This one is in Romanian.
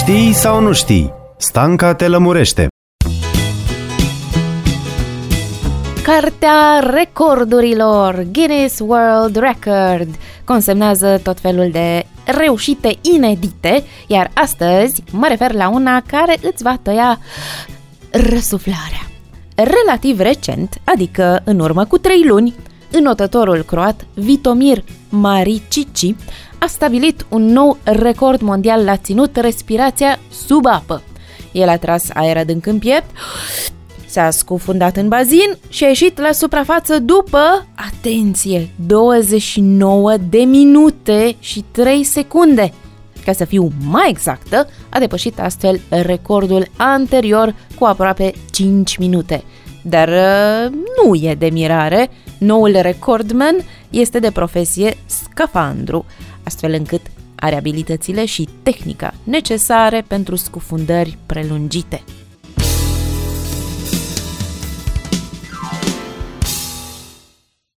Știi sau nu știi? Stanca te lămurește. Cartea recordurilor, Guinness World Record, consemnează tot felul de reușite inedite, iar astăzi mă refer la una care îți va tăia răsuflarea. Relativ recent, adică în urmă cu 3 luni, înotătorul croat Vitomir Maricici a stabilit un nou record mondial la ținut respirația sub apă. El a tras aer adânc în piept, s-a scufundat în bazin și a ieșit la suprafață după, atenție, 29 de minute și 3 secunde. Ca să fiu mai exactă, a depășit astfel recordul anterior cu aproape 5 minute. Dar nu e de mirare, noul recordman este de profesie scafandru, astfel încât are abilitățile și tehnica necesare pentru scufundări prelungite.